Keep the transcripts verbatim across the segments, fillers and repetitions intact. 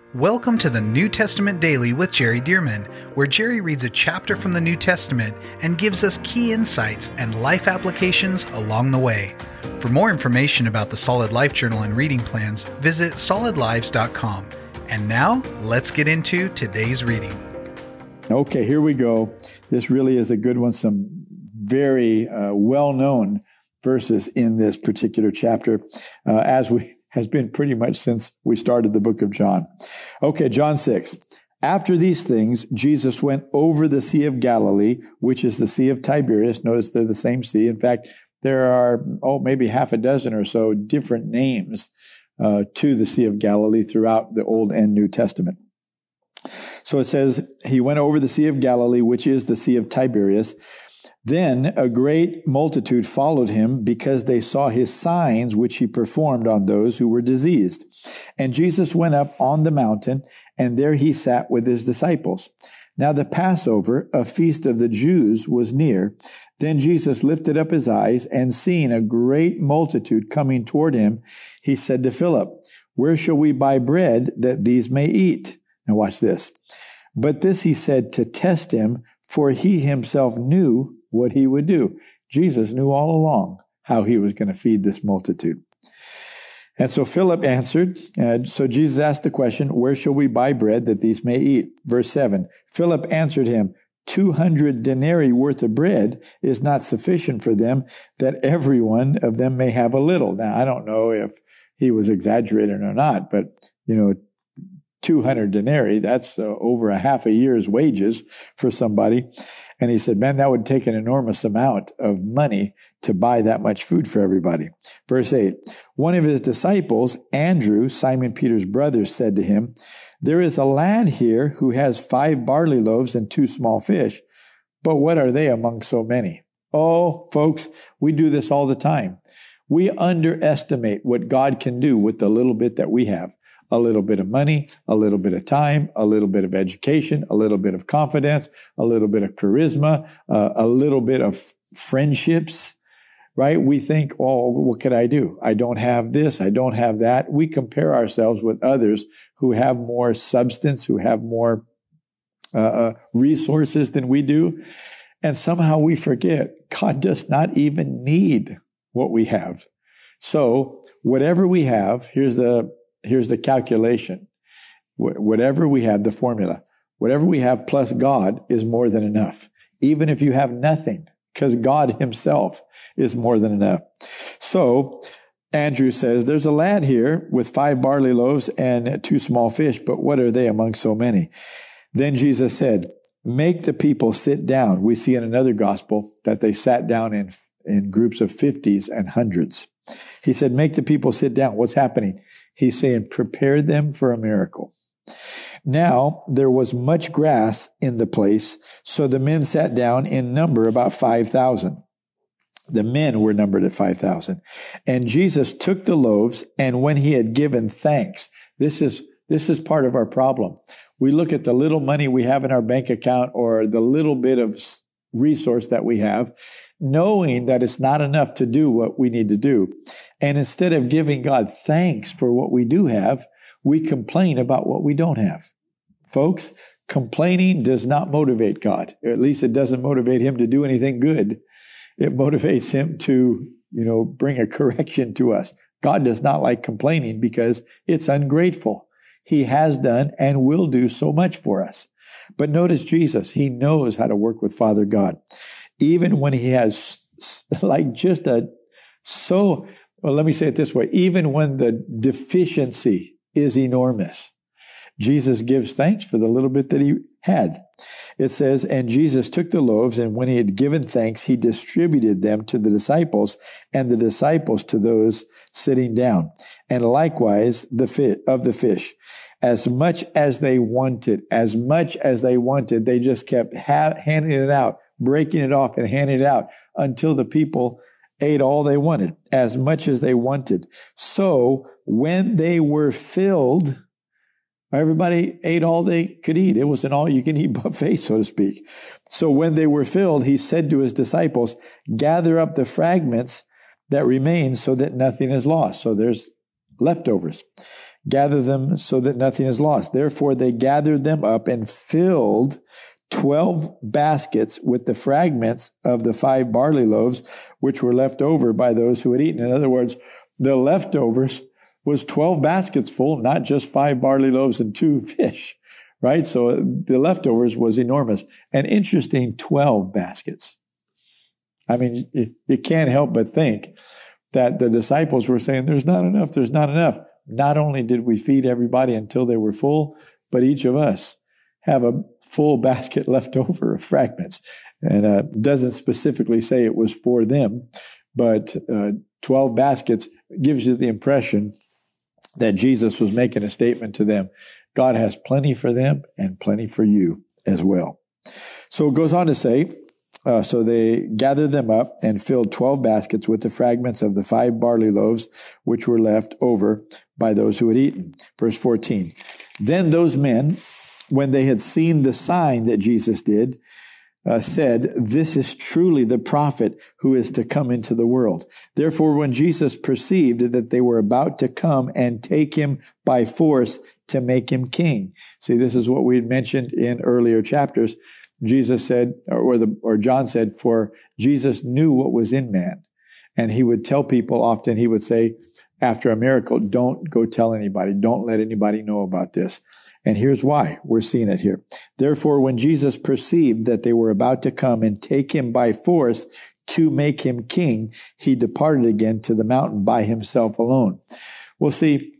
Welcome to the New Testament Daily with Jerry Dearman, where Jerry reads a chapter from the New Testament and gives us key insights and life applications along the way. For more information about the Solid Life Journal and reading plans, visit solid lives dot com. And now, let's get into today's reading. Okay, here we go. This really is a good one. Some very uh, well-known verses in this particular chapter, uh, as we has been pretty much since we started the book of John. Okay, John six. After these things, Jesus went over the Sea of Galilee, which is the Sea of Tiberias. Notice they're the same sea. In fact, there are, oh, maybe half a dozen or so different names uh, to the Sea of Galilee throughout the Old and New Testament. So it says, he went over the Sea of Galilee, which is the Sea of Tiberias. Then a great multitude followed him because they saw his signs which he performed on those who were diseased. And Jesus went up on the mountain, and there he sat with his disciples. Now the Passover, a feast of the Jews, was near. Then Jesus lifted up his eyes, and seeing a great multitude coming toward him, he said to Philip, "Where shall we buy bread that these may eat?" Now watch this. But this he said to test him, for he himself knew what he would do. Jesus knew all along how he was going to feed this multitude. And so Philip answered, uh, so Jesus asked the question, where shall we buy bread that these may eat? Verse seven, Philip answered him, two hundred denarii worth of bread is not sufficient for them, that every one of them may have a little. Now, I don't know if he was exaggerating or not, but, you know, two hundred denarii, that's uh, over a half a year's wages for somebody. And he said, man, that would take an enormous amount of money to buy that much food for everybody. Verse eight, one of his disciples, Andrew, Simon Peter's brother, said to him, there is a lad here who has five barley loaves and two small fish, but what are they among so many? Oh, folks, we do this all the time. We underestimate what God can do with the little bit that we have. A little bit of money, a little bit of time, a little bit of education, a little bit of confidence, a little bit of charisma, uh, a little bit of friendships, right? We think, oh, what could I do? I don't have this. I don't have that. We compare ourselves with others who have more substance, who have more uh, uh, resources than we do. And somehow we forget God does not even need what we have. So whatever we have, here's the Here's the calculation. Whatever we have, the formula, whatever we have plus God is more than enough. Even if you have nothing, because God himself is more than enough. So Andrew says, there's a lad here with five barley loaves and two small fish, but what are they among so many? Then Jesus said, make the people sit down. We see in another gospel that they sat down in, in groups of fifties and hundreds. He said, make the people sit down. What's happening? He's saying, prepare them for a miracle. Now, there was much grass in the place, so the men sat down in number about five thousand. The men were numbered at five thousand. And Jesus took the loaves, and when he had given thanks, this is, this is part of our problem. We look at the little money we have in our bank account or the little bit of resource that we have, knowing that it's not enough to do what we need to do. And instead of giving God thanks for what we do have, we complain about what we don't have. Folks, complaining does not motivate God. Or at least it doesn't motivate him to do anything good. It motivates him to, you know, bring a correction to us. God does not like complaining because it's ungrateful. He has done and will do so much for us. But notice Jesus, he knows how to work with Father God. Even when he has like just a, so, well, let me say it this way. Even when the deficiency is enormous, Jesus gives thanks for the little bit that he had. It says, and Jesus took the loaves, and when he had given thanks, he distributed them to the disciples, and the disciples to those sitting down. And likewise the fish, of the fish. As much as they wanted, as much as they wanted, they just kept ha- handing it out, breaking it off and handing it out until the people ate all they wanted, as much as they wanted. So when they were filled, everybody ate all they could eat. It was an all-you-can-eat buffet, so to speak. So when they were filled, he said to his disciples, gather up the fragments that remain so that nothing is lost. So there's leftovers. gather them so that nothing is lost. Therefore they gathered them up and filled twelve baskets with the fragments of the five barley loaves, which were left over by those who had eaten. In other words, the leftovers was twelve baskets full, not just five barley loaves and two fish, right? So the leftovers was enormous. An interesting twelve baskets. I mean, you, you can't help but think that the disciples were saying, there's not enough, there's not enough. Not only did we feed everybody until they were full, but each of us have a full basket left over of fragments. And uh, doesn't specifically say it was for them, but uh, twelve baskets gives you the impression that Jesus was making a statement to them. God has plenty for them and plenty for you as well. So it goes on to say, uh, so they gathered them up and filled twelve baskets with the fragments of the five barley loaves, which were left over by those who had eaten. Verse fourteen, then those men, when they had seen the sign that Jesus did, uh, said, this is truly the prophet who is to come into the world. Therefore, when Jesus perceived that they were about to come and take him by force to make him king. See, this is what we had mentioned in earlier chapters. Jesus said, or the, or John said, for Jesus knew what was in man. And he would tell people often, he would say, after a miracle, don't go tell anybody. Don't let anybody know about this. And here's why. We're seeing it here. Therefore, when Jesus perceived that they were about to come and take him by force to make him king, he departed again to the mountain by himself alone. Well, see,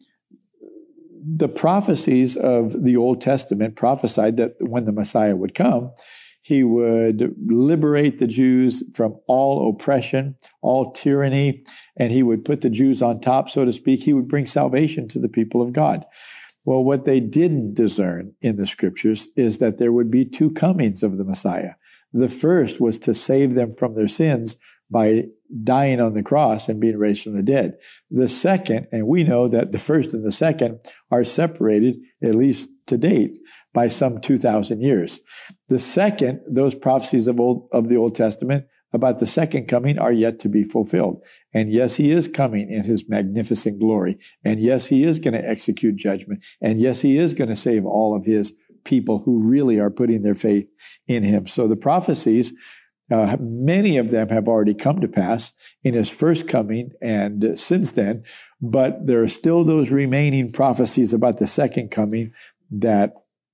the prophecies of the Old Testament prophesied that when the Messiah would come, he would liberate the Jews from all oppression, all tyranny, and he would put the Jews on top, so to speak. He would bring salvation to the people of God. Well, what they didn't discern in the scriptures is that there would be two comings of the Messiah. The first was to save them from their sins by dying on the cross and being raised from the dead. The second, and we know that the first and the second are separated, at least to date, by some two thousand years. The second, those prophecies of, old, of the Old Testament about the second coming are yet to be fulfilled. And yes, he is coming in his magnificent glory. And yes, he is going to execute judgment. And yes, he is going to save all of his people who really are putting their faith in him. So the prophecies, uh, many of them have already come to pass in his first coming and since then, but there are still those remaining prophecies about the second coming that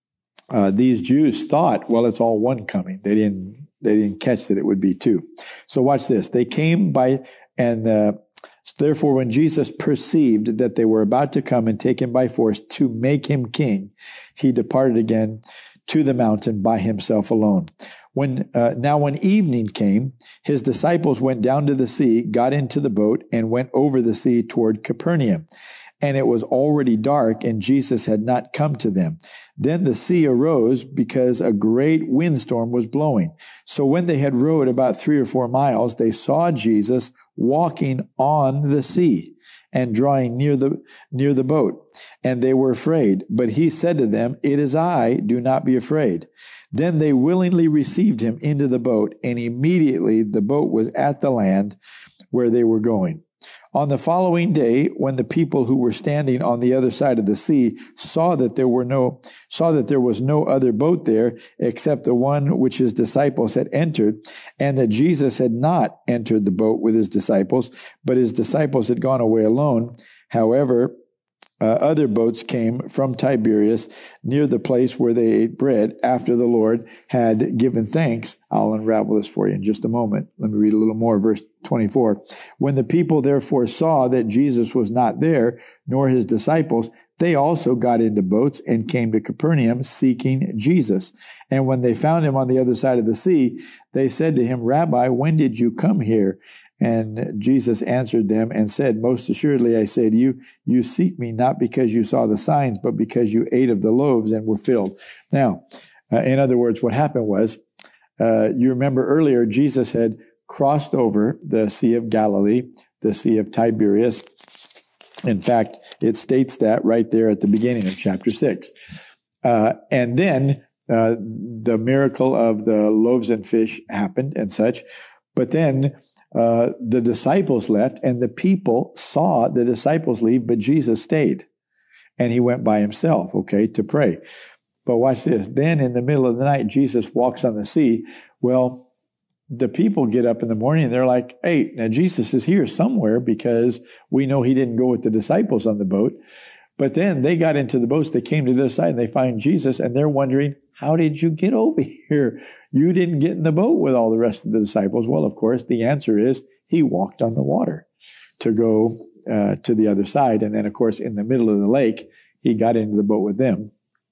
uh, these Jews thought, well, it's all one coming. They didn't They didn't catch that it would be two. So watch this. They came by, and uh, therefore when Jesus perceived that they were about to come and take him by force to make him king, he departed again to the mountain by himself alone. When uh, now when evening came, his disciples went down to the sea, got into the boat, and went over the sea toward Capernaum. And it was already dark, and Jesus had not come to them. Then the sea arose because a great windstorm was blowing. So when they had rowed about three or four miles, they saw Jesus walking on the sea and drawing near the near the boat. And they were afraid. But he said to them, "It is I, do not be afraid." Then they willingly received him into the boat, and immediately the boat was at the land where they were going. On the following day, when the people who were standing on the other side of the sea saw that there were no, saw that there was no other boat there except the one which his disciples had entered, and that Jesus had not entered the boat with his disciples, but his disciples had gone away alone. However, Uh, other boats came from Tiberias near the place where they ate bread after the Lord had given thanks. I'll unravel this for you in just a moment. Let me read a little more. Verse twenty-four. When the people therefore saw that Jesus was not there, nor his disciples, they also got into boats and came to Capernaum seeking Jesus. And when they found him on the other side of the sea, they said to him, "Rabbi, when did you come here?" And Jesus answered them and said, "Most assuredly I say to you, you seek me not because you saw the signs, but because you ate of the loaves and were filled." Now, uh, in other words, what happened was, uh, you remember earlier, Jesus had crossed over the Sea of Galilee, the Sea of Tiberias. In fact, it states that right there at the beginning of chapter six. Uh, and then uh, the miracle of the loaves and fish happened and such. But then Uh, the disciples left, and the people saw the disciples leave, but Jesus stayed. and he went by himself, okay, to pray. But watch this. Then in the middle of the night, Jesus walks on the sea. Well, the people get up in the morning and they're like, hey, now Jesus is here somewhere because we know he didn't go with the disciples on the boat. But then they got into the boats, they came to the other side and they find Jesus and they're wondering, how did you get over here? You didn't get in the boat with all the rest of the disciples. Well, of course, the answer is he walked on the water to go uh, to the other side. And then, of course, in the middle of the lake, he got into the boat with them.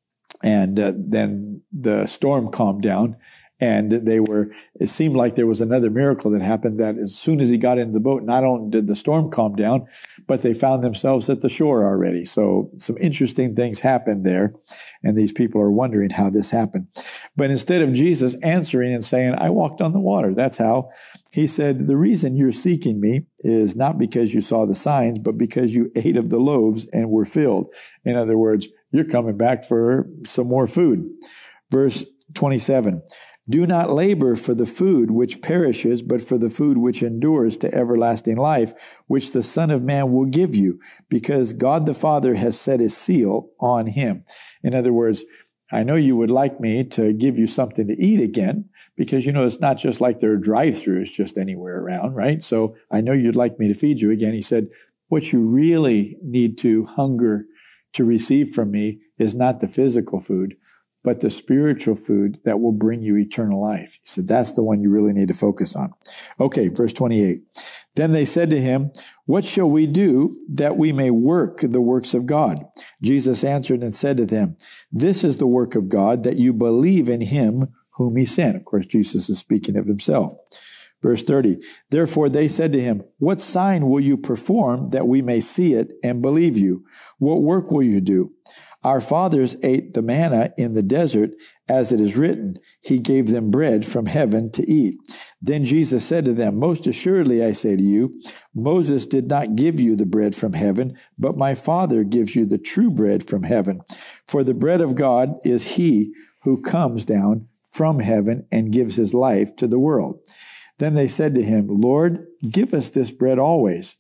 And uh, then the storm calmed down and they were, it seemed like there was another miracle that happened that as soon as he got into the boat, not only did the storm calm down, but they found themselves at the shore already. So some interesting things happened there. And these people are wondering how this happened. But instead of Jesus answering and saying, I walked on the water, that's how he said, the reason you're seeking me is not because you saw the signs, but because you ate of the loaves and were filled. In other words, you're coming back for some more food. Verse twenty-seven, do not labor for the food which perishes, but for the food which endures to everlasting life, which the Son of Man will give you, because God the Father has set his seal on him. In other words, I know you would like me to give you something to eat again, because, you know, it's not just like there are drive-thrus just anywhere around, right? So I know you'd like me to feed you again. He said, what you really need to hunger to receive from me is not the physical food, but the spiritual food that will bring you eternal life. He said, that's the one you really need to focus on. Okay, verse twenty-eight. Then they said to him, what shall we do that we may work the works of God? Jesus answered and said to them, this is the work of God, that you believe in him whom he sent. Of course, Jesus is speaking of himself. Verse thirty, therefore they said to him, what sign will you perform that we may see it and believe you? What work will you do? Our fathers ate the manna in the desert, as it is written, he gave them bread from heaven to eat. Then Jesus said to them, most assuredly I say to you, Moses did not give you the bread from heaven, but my Father gives you the true bread from heaven. For the bread of God is he who comes down from heaven and gives his life to the world. Then they said to him, Lord, give us this bread always.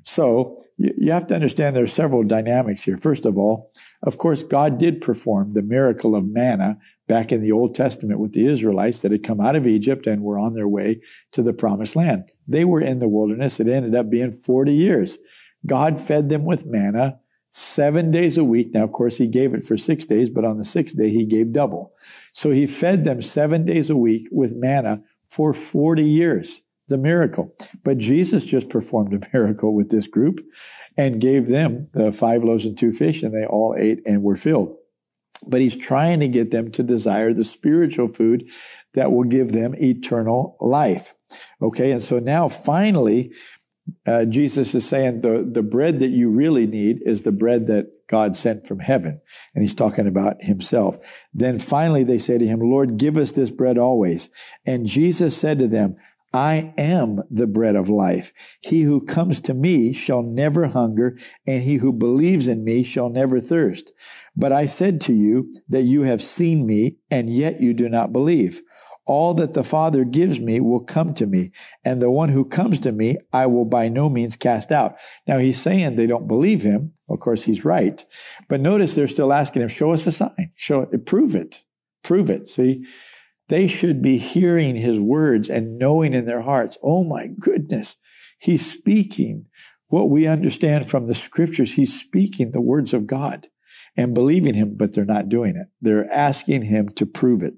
So you have to understand there are several dynamics here. First of all, of course, God did perform the miracle of manna back in the Old Testament with the Israelites that had come out of Egypt and were on their way to the promised land. They were in the wilderness. It ended up being forty years. God fed them with manna seven days a week. Now, of course, he gave it for six days, but on the sixth day, he gave double. So he fed them seven days a week with manna for forty years. It's a miracle. But Jesus just performed a miracle with this group and gave them the five loaves and two fish, and they all ate and were filled. But he's trying to get them to desire the spiritual food that will give them eternal life. Okay, and so now finally, uh, Jesus is saying the, the bread that you really need is the bread that God sent from heaven. And he's talking about himself. Then finally they say to him, Lord, give us this bread always. And Jesus said to them, I am the bread of life. He who comes to me shall never hunger, and he who believes in me shall never thirst. But I said to you that you have seen me, and yet you do not believe. All that the Father gives me will come to me, and the one who comes to me I will by no means cast out. Now he's saying they don't believe him. Of course, he's right. But notice they're still asking him, show us a sign. Show it. Prove it. Prove it. See? They should be hearing his words and knowing in their hearts, oh my goodness, he's speaking what we understand from the scriptures. He's speaking the words of God and believing him, but they're not doing it. They're asking him to prove it.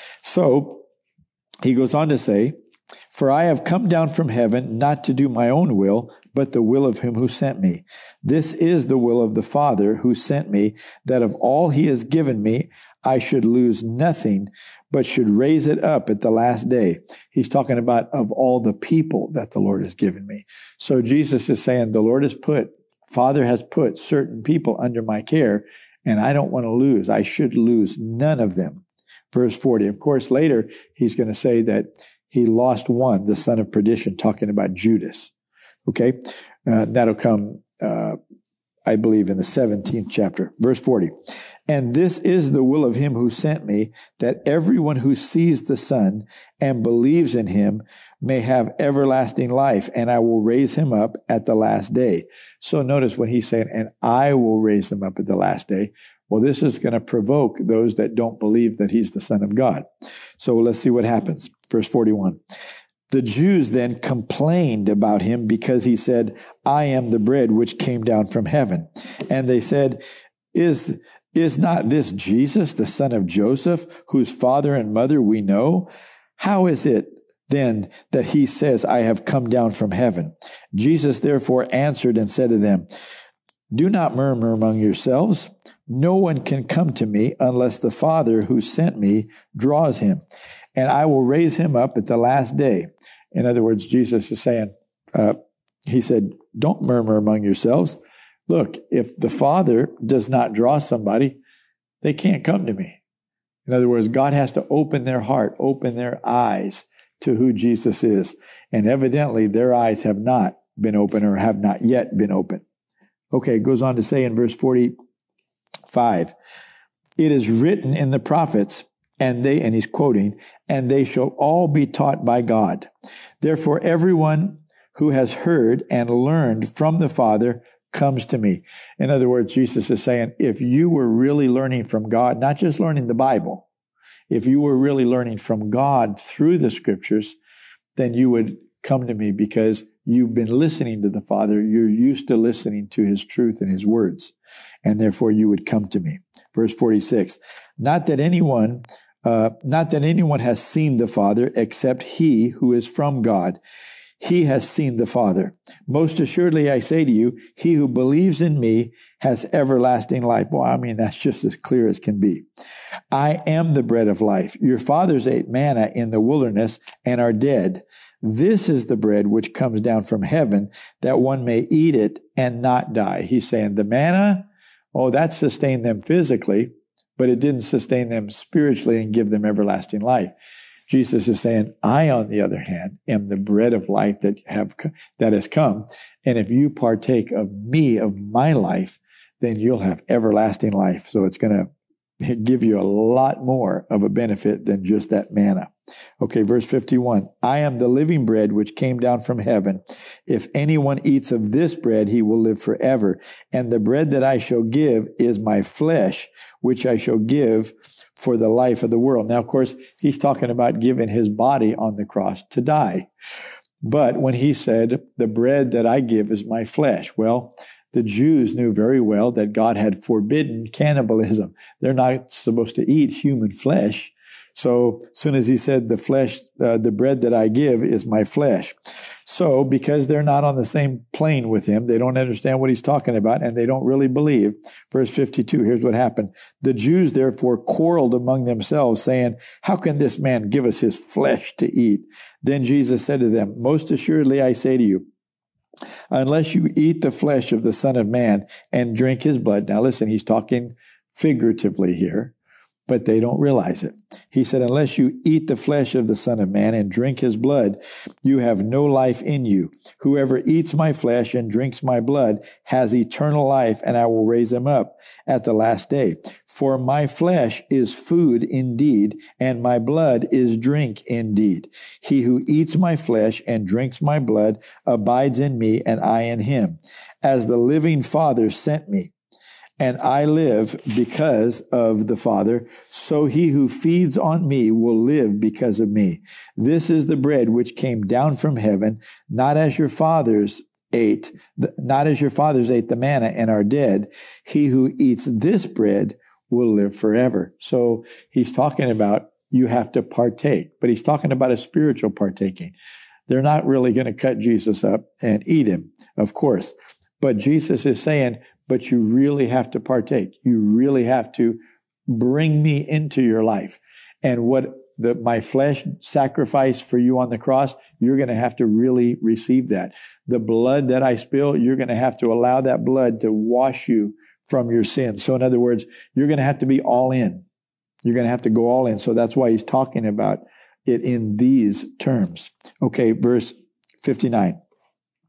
So he goes on to say, for I have come down from heaven not to do my own will, but the will of him who sent me. This is the will of the Father who sent me, that of all he has given me, I should lose nothing, but should raise it up at the last day. He's talking about of all the people that the Lord has given me. So Jesus is saying the Lord has put, Father has put certain people under my care, and I don't want to lose. I should lose none of them. Verse forty. Of course, later he's going to say that he lost one, the son of perdition, talking about Judas. Okay? Uh, that'll come, uh, I believe, in the seventeenth chapter. Verse forty. And this is the will of him who sent me, that everyone who sees the Son and believes in him may have everlasting life, and I will raise him up at the last day. So notice when he's saying, and I will raise him up at the last day. Well, this is going to provoke those that don't believe that he's the Son of God. So let's see what happens. Verse forty-one. The Jews then complained about him because he said, I am the bread which came down from heaven. And they said, Is, is not this Jesus, the son of Joseph, whose father and mother we know? How is it then that he says, I have come down from heaven? Jesus therefore answered and said to them, do not murmur among yourselves. No one can come to me unless the Father who sent me draws him, and I will raise him up at the last day. In other words, Jesus is saying, uh, he said, don't murmur among yourselves. Look, if the Father does not draw somebody, they can't come to me. In other words, God has to open their heart, open their eyes to who Jesus is. And evidently, their eyes have not been open or have not yet been open. Okay, it goes on to say in verse forty-five, it is written in the prophets, and they, and he's quoting, and they shall all be taught by God. Therefore, everyone who has heard and learned from the Father comes to me. In other words, Jesus is saying, if you were really learning from God, not just learning the Bible, if you were really learning from God through the scriptures, then you would come to me because you've been listening to the Father. You're used to listening to his truth and his words, and therefore you would come to me. Verse forty-six, not that anyone, uh, not that anyone has seen the Father except he who is from God. He has seen the Father. Most assuredly, I say to you, he who believes in me has everlasting life. Well, I mean, that's just as clear as can be. I am the bread of life. Your fathers ate manna in the wilderness and are dead. This is the bread which comes down from heaven, that one may eat it and not die. He's saying the manna, oh, that sustained them physically, but it didn't sustain them spiritually and give them everlasting life. Jesus is saying, I, on the other hand, am the bread of life that have that has come. And if you partake of me, of my life, then you'll have everlasting life. So it's going to give you a lot more of a benefit than just that manna. Okay, verse fifty-one, I am the living bread which came down from heaven. If anyone eats of this bread, he will live forever. And the bread that I shall give is my flesh, which I shall give for the life of the world. Now, of course, he's talking about giving his body on the cross to die. But when he said, the bread that I give is my flesh, well, the Jews knew very well that God had forbidden cannibalism. They're not supposed to eat human flesh. So as soon as he said the flesh, uh, the bread that I give is my flesh. So because they're not on the same plane with him, they don't understand what he's talking about, and they don't really believe. Verse fifty-two, here's what happened. The Jews therefore quarreled among themselves, saying, how can this man give us his flesh to eat? Then Jesus said to them, most assuredly I say to you, unless you eat the flesh of the Son of Man and drink his blood. Now listen, he's talking figuratively here, but they don't realize it. He said, unless you eat the flesh of the Son of Man and drink his blood, you have no life in you. Whoever eats my flesh and drinks my blood has eternal life, and I will raise him up at the last day. For my flesh is food indeed, and my blood is drink indeed. He who eats my flesh and drinks my blood abides in me, and I in him. As the living Father sent me, and I live because of the Father, so he who feeds on me will live because of me. This is the bread which came down from heaven, not as your fathers ate, not as your fathers ate the manna and are dead. He who eats this bread will live forever. So he's talking about you have to partake, but he's talking about a spiritual partaking. They're not really going to cut Jesus up and eat him, of course. But Jesus is saying, but you really have to partake. You really have to bring me into your life. And what the, my flesh sacrificed for you on the cross, you're going to have to really receive that. The blood that I spill, you're going to have to allow that blood to wash you from your sins. So in other words, you're going to have to be all in. You're going to have to go all in. So that's why he's talking about it in these terms. Okay, verse fifty-nine.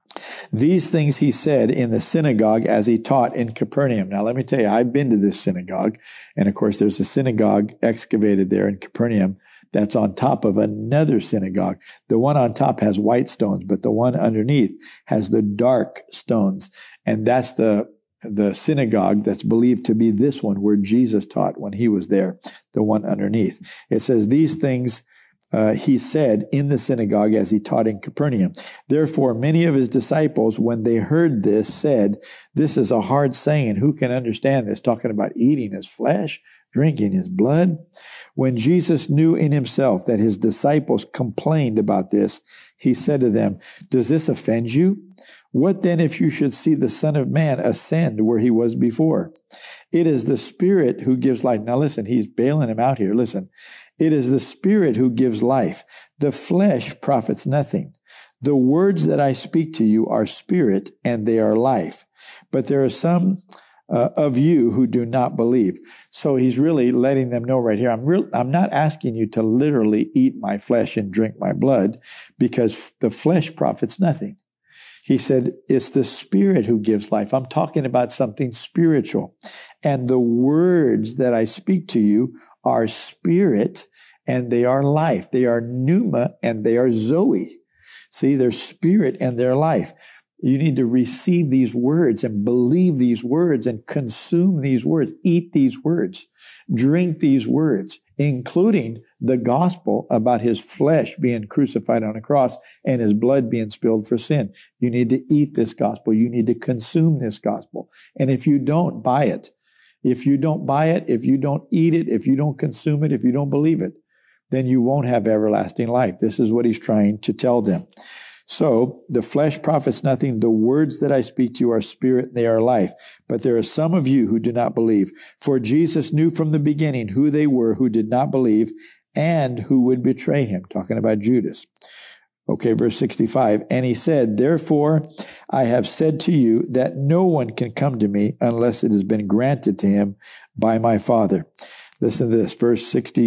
These things he said in the synagogue as he taught in Capernaum. Now, let me tell you, I've been to this synagogue. And of course, there's a synagogue excavated there in Capernaum that's on top of another synagogue. The one on top has white stones, but the one underneath has the dark stones. And that's the, the synagogue that's believed to be this one where Jesus taught when he was there, the one underneath. It says, these things Uh, he said in the synagogue as he taught in Capernaum. Therefore, many of his disciples, when they heard this, said, this is a hard saying. Who can understand this? Talking about eating his flesh, drinking his blood. When Jesus knew in himself that his disciples complained about this, he said to them, does this offend you? What then if you should see the Son of Man ascend where he was before? It is the Spirit who gives life. Now listen, he's bailing him out here. Listen. It is the Spirit who gives life. The flesh profits nothing. The words that I speak to you are spirit and they are life. But there are some uh, of you who do not believe. So he's really letting them know right here, I'm real, I'm not asking you to literally eat my flesh and drink my blood, because the flesh profits nothing. He said, it's the Spirit who gives life. I'm talking about something spiritual. And the words that I speak to you are spirit and they are life. They are pneuma and they are zoe. See, they're spirit and they're life. You need to receive these words and believe these words and consume these words, eat these words, drink these words, including the gospel about his flesh being crucified on a cross and his blood being spilled for sin. You need to eat this gospel. You need to consume this gospel. And if you don't, buy it. If you don't buy it, if you don't eat it, if you don't consume it, if you don't believe it, then you won't have everlasting life. This is what he's trying to tell them. So the flesh profits nothing. The words that I speak to you are spirit, they are life. But there are some of you who do not believe. For Jesus knew from the beginning who they were who did not believe and who would betray him. Talking about Judas. Okay, verse sixty-five. And he said, therefore, I have said to you that no one can come to me unless it has been granted to him by my Father. Listen to this, verse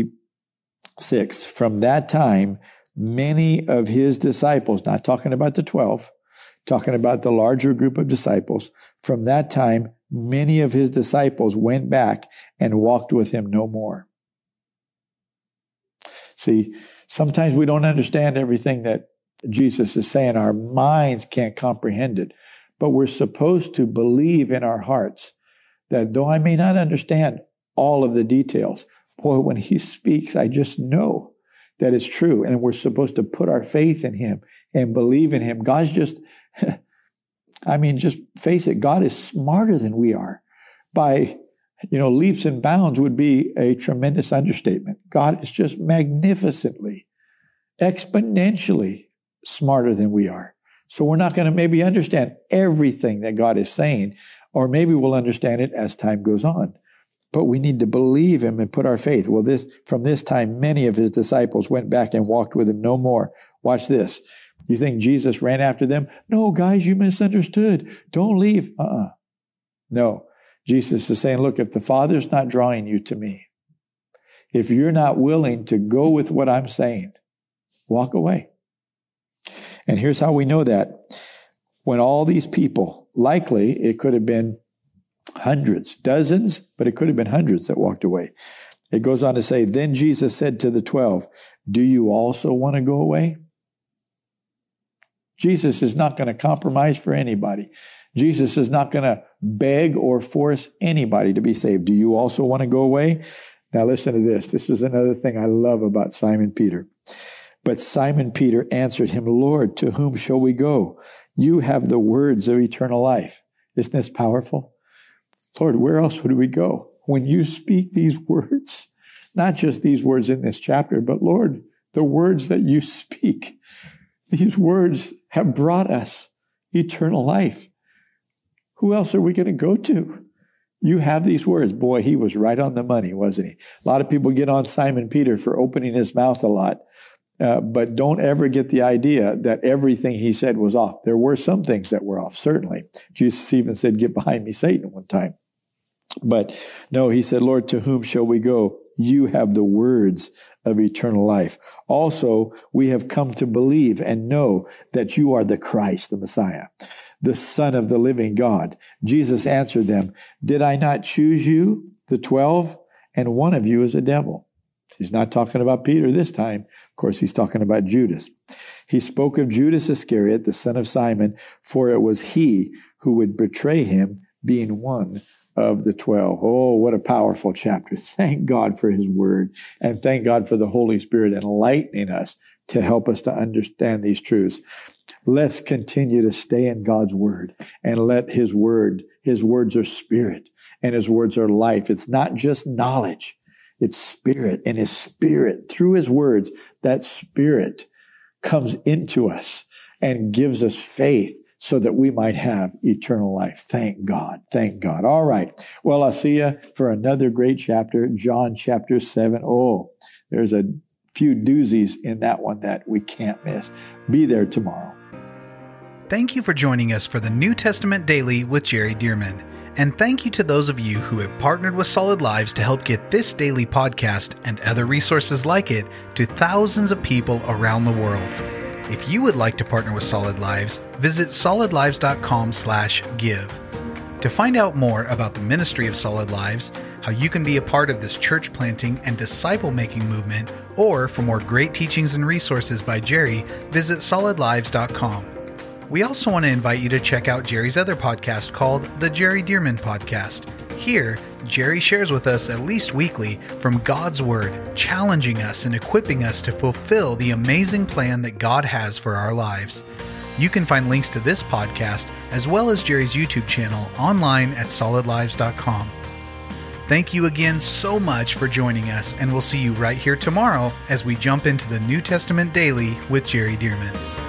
sixty-six. From that time, many of his disciples, not talking about the twelve, talking about the larger group of disciples, from that time, many of his disciples went back and walked with him no more. See, sometimes we don't understand everything that Jesus is saying. Our minds can't comprehend it, but we're supposed to believe in our hearts that though I may not understand all of the details, boy, when he speaks, I just know that it's true. And we're supposed to put our faith in him and believe in him. God's just, I mean, just face it. God is smarter than we are. By, you know, leaps and bounds would be a tremendous understatement. God is just magnificently, exponentially smarter than we are. So we're not going to maybe understand everything that God is saying, or maybe we'll understand it as time goes on. But we need to believe him and put our faith. Well, this from this time, many of his disciples went back and walked with him no more. Watch this. You think Jesus ran after them? No, guys, you misunderstood. Don't leave. Uh-uh. No. Jesus is saying, look, if the Father's not drawing you to me, if you're not willing to go with what I'm saying, walk away. And here's how we know that. When all these people, likely it could have been hundreds, dozens, but it could have been hundreds that walked away. It goes on to say, then Jesus said to the twelve, do you also want to go away? Jesus is not going to compromise for anybody. Jesus is not going to beg or force anybody to be saved. Do you also want to go away? Now listen to this. This is another thing I love about Simon Peter. But Simon Peter answered him, Lord, to whom shall we go? You have the words of eternal life. Isn't this powerful? Lord, where else would we go? When you speak these words, not just these words in this chapter, but Lord, the words that you speak, these words have brought us eternal life. Who else are we going to go to? You have these words. Boy, he was right on the money, wasn't he? A lot of people get on Simon Peter for opening his mouth a lot. Uh, but don't ever get the idea that everything he said was off. There were some things that were off, certainly. Jesus even said, get behind me, Satan, one time. But no, he said, Lord, to whom shall we go? You have the words of eternal life. Also, we have come to believe and know that you are the Christ, the Messiah, the Son of the living God? Jesus answered them, did I not choose you, the twelve? And one of you is a devil. He's not talking about Peter this time. Of course, he's talking about Judas. He spoke of Judas Iscariot, the son of Simon, for it was he who would betray him, being one of the twelve. Oh, what a powerful chapter. Thank God for his word. And thank God for the Holy Spirit enlightening us to help us to understand these truths. Let's continue to stay in God's word and let his word, his words are spirit and his words are life. It's not just knowledge. It's spirit, and his spirit, through his words, that spirit comes into us and gives us faith so that we might have eternal life. Thank God. Thank God. All right. Well, I'll see you for another great chapter, John chapter seven. Oh, there's a few doozies in that one that we can't miss. Be there tomorrow. Thank you for joining us for the New Testament Daily with Jerry Dirmann. And thank you to those of you who have partnered with Solid Lives to help get this daily podcast and other resources like it to thousands of people around the world. If you would like to partner with Solid Lives, visit solid lives dot com slash give. To find out more about the ministry of Solid Lives, how you can be a part of this church planting and disciple-making movement, or for more great teachings and resources by Jerry, visit solid lives dot com. We also want to invite you to check out Jerry's other podcast called The Jerry Dirmann Podcast. Here, Jerry shares with us at least weekly from God's Word, challenging us and equipping us to fulfill the amazing plan that God has for our lives. You can find links to this podcast as well as Jerry's YouTube channel online at solid lives dot com. Thank you again so much for joining us, and we'll see you right here tomorrow as we jump into the New Testament Daily with Jerry Dirmann.